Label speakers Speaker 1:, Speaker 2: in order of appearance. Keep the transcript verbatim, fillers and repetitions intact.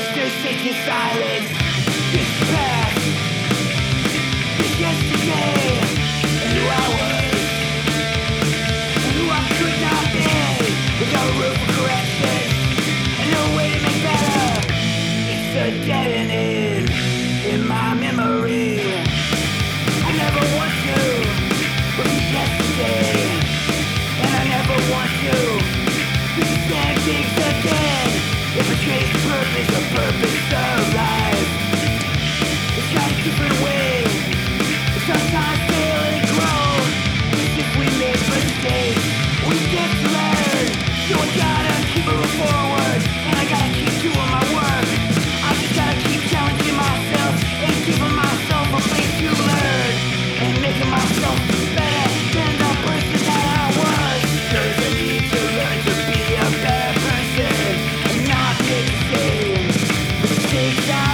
Speaker 1: to sit in silence. This past, this yesterday, and who I was, and who I could not be, with no room for correction, and no way to make better. It's a dead end in my memory. I never want to repeat yesterday, and I never want to do the same things again. It betrays the purpose, the purpose of life. It's got a different way. It sometimes fail and grow. It's if we make mistakes, we get to learn. So I gotta keep moving forward, and I gotta keep doing my work. I just gotta keep challenging myself and giving myself a place to learn, and making myself better than the person that I was. There's a need to learn to be a better person, and not make the same mistakes I